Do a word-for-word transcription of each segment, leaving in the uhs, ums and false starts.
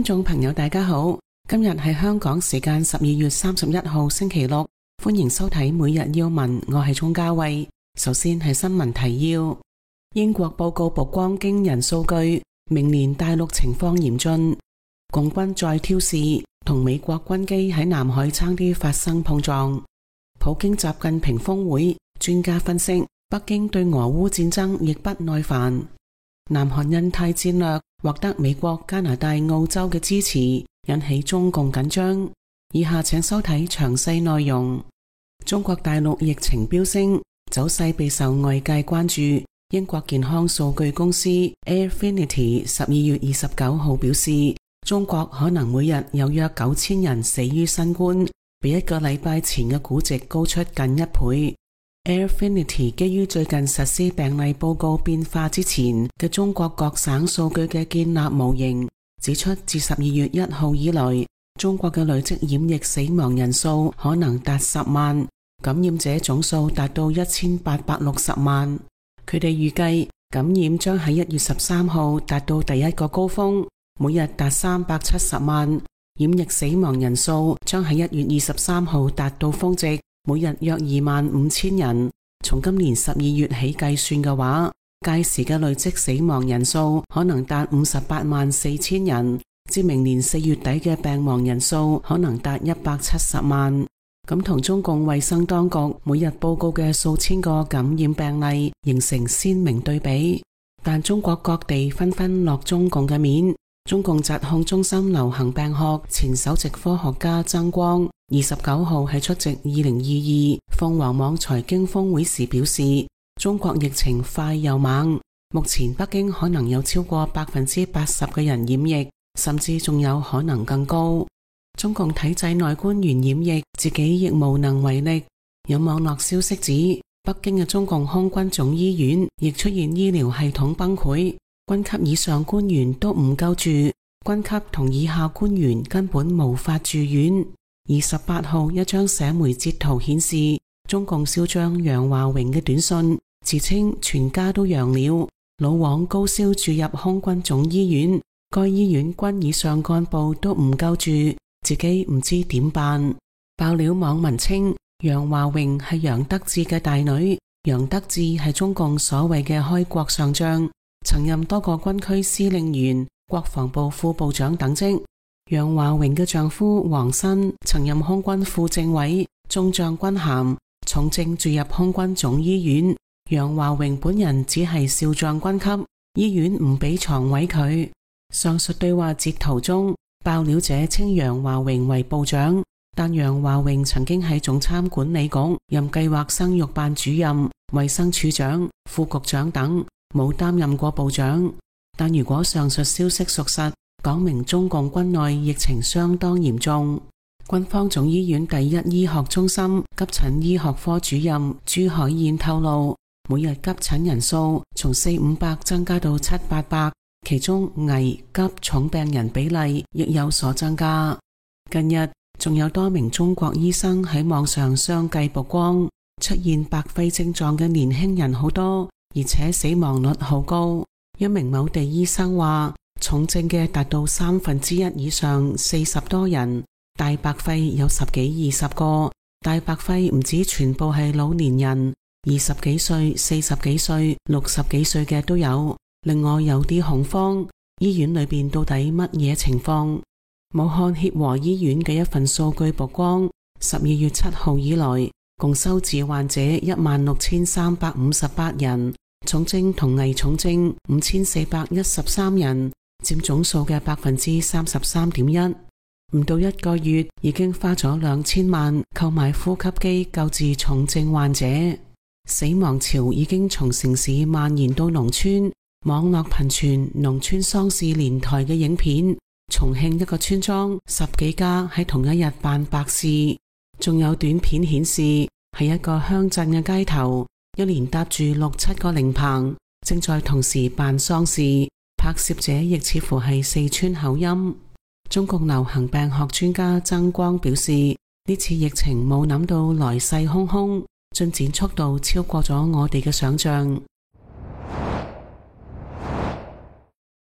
眾朋友大家好，今日係香港時間十二月三十一號星期六，歡迎收睇每日要聞，我係鍾嘉慧。首先係新聞提要：英國報告曝光驚人數據，明年大陸情況嚴峻，共軍再挑事，同美國軍機喺南海差啲發生碰撞。普京習近平峰會，專家分析北京對俄烏戰爭亦不耐煩。南韓印太戰略獲得美國、加拿大、澳洲嘅支持，引起中共緊張。以下請收睇詳細內容。中國大陸疫情飆升，走勢備受外界關注。英國健康數據公司 Airfinity 十二月二十九號表示，中國可能每日有約九千人死於新冠，比一個禮拜前嘅估值高出近一倍。Airfinity 基於最近實施病例報告變化之前嘅中國各省數據嘅建立模型，指出自十二月一號以來，中國嘅累積染疫死亡人數可能達十萬，感染者總數達到一千八百六十萬。佢哋預計感染將喺一月十三號達到第一個高峰，每日達三百七十萬；染疫死亡人數將喺一月二十三號達到峰值，每日約二萬五千人。從今年十二月起計算嘅話，屆時嘅累積死亡人數可能達五十八萬四千人，至明年四月底嘅病亡人數可能達一百七十萬。咁同中共衛生當局每日報告嘅數千個感染病例形成鮮明對比。但中國各地紛紛落中共嘅面。中共疾控中心流行病學前首席科學家曾光二十九號喺出席二零二二鳳凰網財經峰會時表示，中國疫情快又猛，目前北京可能有超過百分之八十嘅人染疫，甚至仲有可能更高。中共體制內官員染疫，自己亦無能為力。有網絡消息指，北京嘅中共空軍總醫院亦出現醫療系統崩潰，軍級以上官員都唔夠住，軍級同以下官員根本無法住院。二十八號一張社媒截圖顯示，中共少將楊華榮嘅短信，自稱全家都陽了，老王高燒住入空軍總醫院，該醫院軍以上幹部都唔夠住，自己唔知點辦。爆料網民稱，楊華榮係楊德志嘅大女，楊德志係中共所謂嘅開國上將，曾任多個軍區司令員、國防部副部長等職。楊華榮嘅丈夫黃新曾任空軍副政委、中將軍銜，重症住入空軍總醫院。楊華榮本人只係少將軍級，醫院唔俾床位佢。上述對話截圖中，爆料者稱楊華榮為部長，但楊華榮曾經喺總參管理局任計劃生育辦主任、衛生署長、副局長等，冇擔任過部長。但如果上述消息屬實，講明中共軍內疫情相當嚴重。軍方總醫院第一醫學中心急診醫學科主任朱海燕透露，每日急診人數從四五百增加到七八百，其中危急重病人比例亦有所增加。近日仲有多名中國醫生喺網上相繼曝光，出現白肺症狀嘅年輕人好多，而且死亡率好高。一名某地醫生話，重症嘅達到三分之一以上，四十多人，大白肺有十幾二十個。大白肺唔止全部係老年人，二十幾歲、四十幾歲、六十幾歲嘅都有。另外有啲恐慌，醫院裏邊到底乜嘢情況？武漢協和醫院嘅一份數據曝光，十二月七號以來，共收治患者一萬六千三百五十八人，重症同危重症五千四百一十三人，佔總數嘅百分之三十三點一。唔到一個月，已經花咗兩千萬購買呼吸機救治重症患者。死亡潮已經從城市蔓延到農村，網絡頻傳農村喪事連台嘅影片。重慶一個村莊十幾家喺同一日辦白事，仲有短片顯示喺一個鄉鎮嘅街頭，一連搭住六七個靈棚，正在同時辦喪事。拍攝者亦似乎係四川口音。中共流行病學專家曾光表示，呢次疫情冇諗到來勢洶洶，進展速度超過咗我哋嘅想象。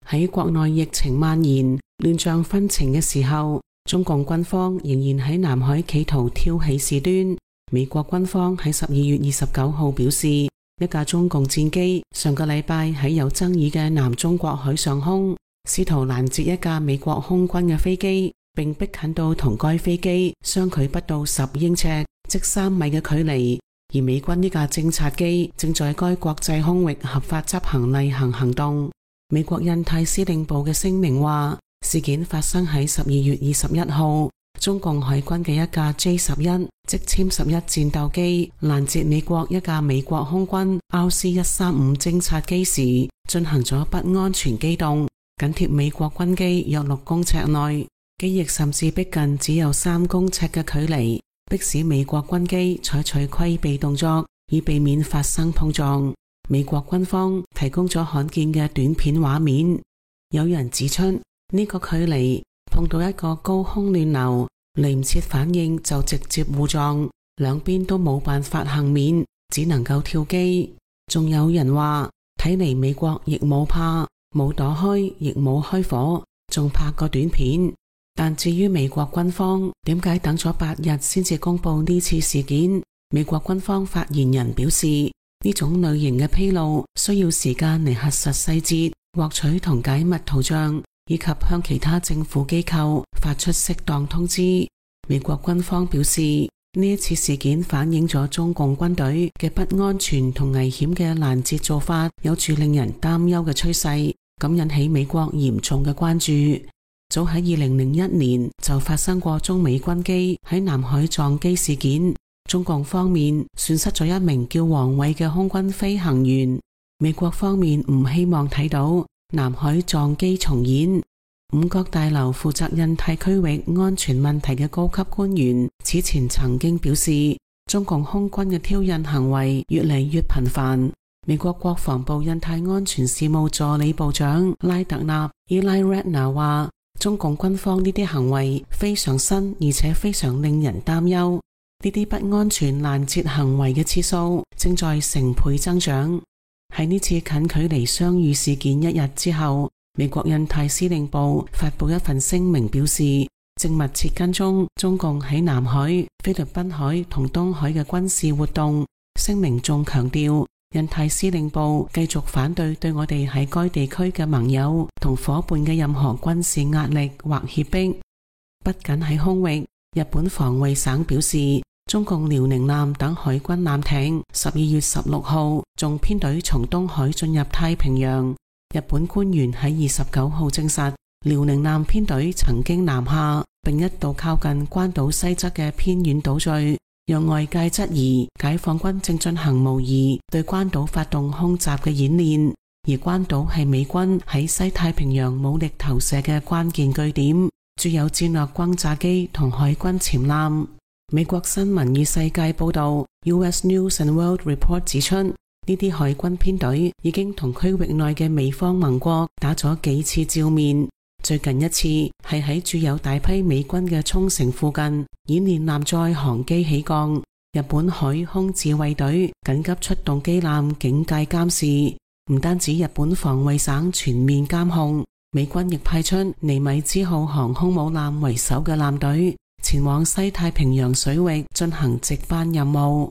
喺國內疫情蔓延、亂象紛呈嘅時候，中共軍方仍然喺南海企圖挑起事端。美國軍方喺十二月二十九號表示，一架中共戰機上個禮拜喺有爭議嘅南中國海上空，試圖攔截一架美國空軍嘅飛機，並逼近到同該飛機相距不到十英尺，即三米嘅距離。而美軍呢架偵察機正在該國際空域合法執行例行行動。美國印太司令部嘅聲明話，事件發生喺十二月二十一號，中共海軍嘅一架 J 十一 即殲十一戰鬥機攔截美國一架美國空軍 R C 一三五偵察機時，進行咗不安全機動，緊貼美國軍機約六公尺內，機翼甚至逼近只有三公尺嘅距離，迫使美國軍機採取規避動作，以避免發生碰撞。美國軍方提供咗罕見嘅短片畫面，有人指出呢個距離碰到一個高空亂流，嚟唔切反應就直接互撞，兩邊都冇辦法幸免，只能夠跳機。仲有人話睇嚟美國亦冇怕，冇躲開，亦冇開火，仲拍個短片。但至於美國軍方點解等咗八日先至公布呢次事件，美國軍方發言人表示，呢種類型嘅披露需要時間嚟核實細節，獲取同解密圖像，以及向其他政府機構發出適當通知。美國軍方表示，呢一次事件反映咗中共軍隊嘅不安全同危險嘅攔截做法有住令人擔憂嘅趨勢，咁引起美國嚴重嘅關注。早喺二零零一年就發生過中美軍機喺南海撞機事件，中共方面損失咗一名叫王偉嘅空軍飛行員。美國方面唔希望睇到南海撞機重演。五角大樓負責印太區域安全問題嘅高級官員此前曾經表示，中共空軍嘅挑釁行為越嚟越頻繁。美國國防部印太安全事務助理部長拉特納 Eli Ratner 話，中共軍方呢啲行為非常新，而且非常令人擔憂。呢啲不安全攔截行為嘅次數正在成倍增長。喺呢次近距離相遇事件一日之後，美國印太司令部發布一份聲明表示，正密切跟蹤中共喺南海、菲律賓海同東海嘅軍事活動。聲明仲強調，印太司令部繼續反對對我哋喺該地區嘅盟友同夥伴嘅任何軍事壓力或脅迫。不僅喺空域，日本防衛省表示，中共遼寧艦等海軍艦艇十二月十六號仲編隊從東海進入太平洋。日本官員喺二十九號證實，遼寧艦編隊曾經南下，並一度靠近關島西側嘅偏遠島嶼，讓外界質疑解放軍正進行模擬對關島發動空襲嘅演練。而關島係美軍喺西太平洋武力投射嘅關鍵據點，駐有戰略轟炸機同海軍潛艦。美國新聞與世界報道 U S News and World Report 指出，呢啲海軍編隊已經同區域內嘅美方盟國打咗幾次照面。最近一次係喺駐有大批美軍嘅沖繩附近演練艦載航機起降，日本海空自衛隊緊急出動機艦警戒監視。唔單止日本防衛省全面監控，美軍亦派出尼米茲號航空母艦為首嘅艦隊前往西太平洋水域進行值班任務。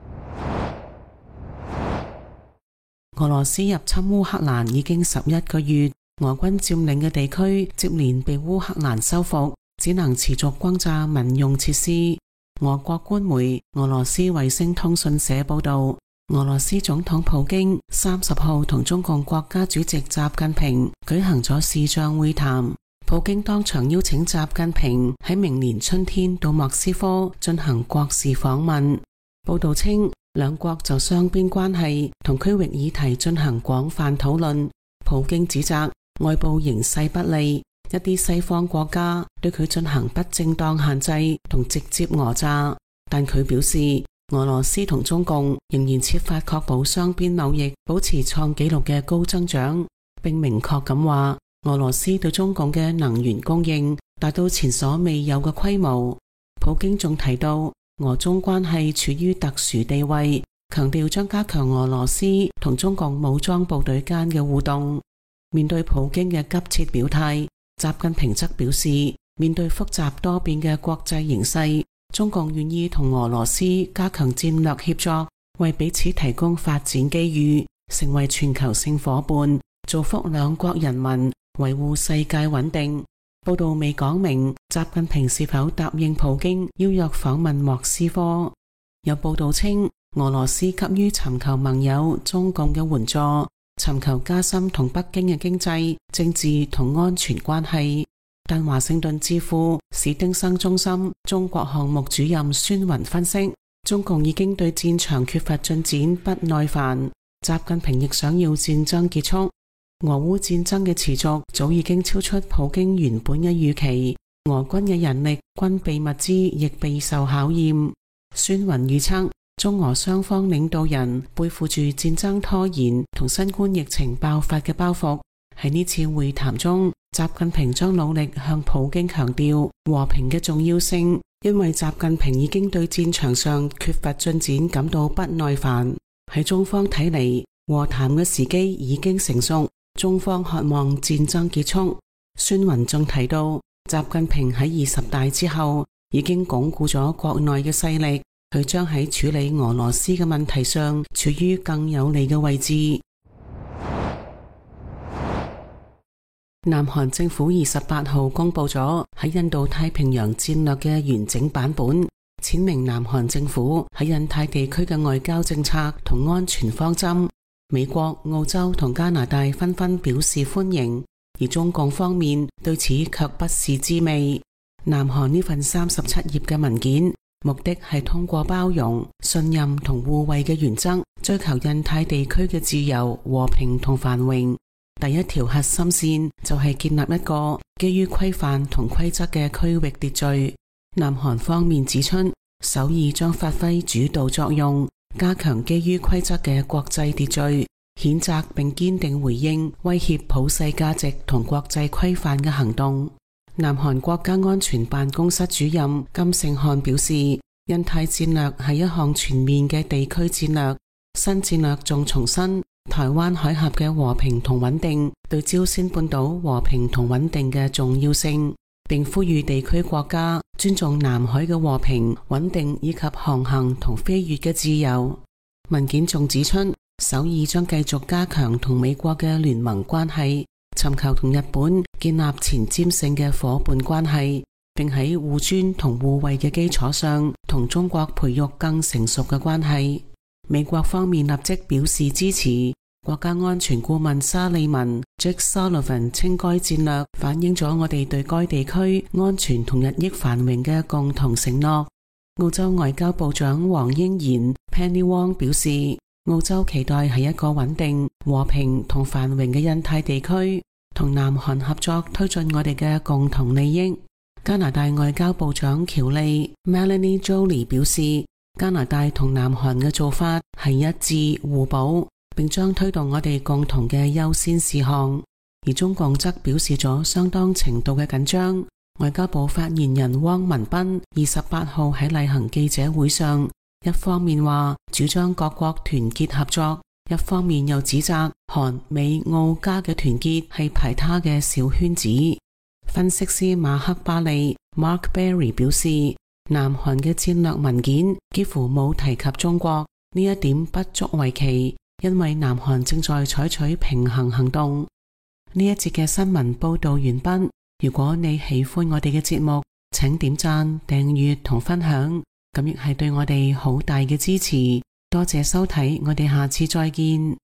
俄羅斯入侵烏克蘭已經十一個月，俄軍佔領嘅地區接連被烏克蘭收復，只能持續轟炸民用設施。俄國官媒俄羅斯衛星通訊社報道，俄羅斯總統普京三十號同中共國家主席習近平舉行咗視像會談。普京當場邀請習近平喺明年春天到莫斯科進行國事訪問。報道稱，兩國就雙邊關係同區域議題進行廣泛討論。普京指責外部形勢不利，一啲西方國家對佢進行不正當限制同直接訛詐，但佢表示俄羅斯同中共仍然設法確保雙邊貿易保持創紀錄嘅高增長，並明確咁話俄羅斯對中共嘅能源供應達到前所未有嘅規模。普京仲提到俄中關係處於特殊地位，強調將加強俄羅斯同中共武裝部隊間嘅互動。 面對普京嘅急切表態，習近平則表示，面對複雜多變嘅國際形勢，中共願意同俄羅斯加強戰略協作，為彼此提供發展機遇，成為全球性夥伴，造福兩國人民，維護世界穩定。報道未講明習近平是否答應普京邀約訪問莫斯科。有報道稱，俄羅斯急於尋求盟友中共嘅援助，尋求加深同北京嘅經濟、政治同安全關係。但華盛頓智庫史丁生中心中國項目主任孫雲分析，中共已經對戰場缺乏進展不耐煩，習近平亦想要戰爭結束。俄烏戰爭嘅持續早已經超出普京原本嘅預期，俄軍嘅人力、軍備物資亦備受考驗。孫雲預測，中俄雙方領導人背負住戰爭拖延同新冠疫情爆發嘅包袱，喺呢次會談中，習近平將努力向普京強調和平嘅重要性，因為習近平已經對戰場上缺乏進展感到不耐煩。喺中方睇嚟，和談嘅時機已經成熟，中方渴望戰爭結束。孫雲仲提到，習近平喺二十大之後已經鞏固咗國內嘅勢力，佢將喺處理俄羅斯嘅問題上處於更有利嘅位置。南韓政府二十八號公布咗喺印度太平洋戰略嘅完整版本，闡明南韓政府喺印太地區嘅外交政策同安全方針。美國、澳洲同加拿大紛紛表示歡迎，而中共方面對此卻不是滋味。南韓呢份三十七頁嘅文件，目的係通過包容、信任同互惠嘅原則，追求印太地區嘅自由、和平同繁榮。第一條核心線就係建立一個基於規範同規則嘅區域秩序。南韓方面指出，首爾將發揮主導作用，加強基於規則嘅國際秩序，譴責並堅定回應威脅普世價值同國際規範嘅行動。南韓國家安全辦公室主任金聖漢表示，印太戰略係一項全面嘅地區戰略。新戰略仲重申台灣海峽嘅和平同穩定對朝鮮半島和平同穩定嘅重要性，並呼籲地區國家尊重南海嘅和平、穩定以及航行同飛越嘅自由。文件仲指出，首爾將繼續加強同美國嘅聯盟關係，尋求同日本建立前瞻性嘅夥伴關係，並喺互尊同互惠嘅基礎上同中國培育更成熟嘅關係。美國方面立即表示支持。國家安全顧問沙利文 Jake Sullivan 稱該戰略反映咗我哋對該地區安全同日益繁榮嘅共同承諾。澳洲外交部長黃英賢 Penny Wong 表示，澳洲期待係一個穩定、和平同繁榮嘅印太地區，同南韓合作推進我哋嘅共同利益。加拿大外交部長喬利 Melanie Joly 表示，加拿大同南韓嘅做法係一致互補，並將推動我哋共同嘅優先事項。而中共則表示咗相當程度嘅緊張。外交部發言人汪文斌二十八號喺例行記者會上，一方面話主張各國團結合作，一方面又指責韓美澳加嘅團結係排他嘅小圈子。分析師馬克巴利 Mark Berry 表示，南韓嘅戰略文件幾乎冇提及中國，呢一點不足為奇，因為南韓正在採取平衡行動。呢一節嘅新聞報道完畢。如果你喜歡我哋嘅節目，請點讚、訂閱同分享，咁亦係對我哋好大嘅支持。多謝收睇，我哋下次再見。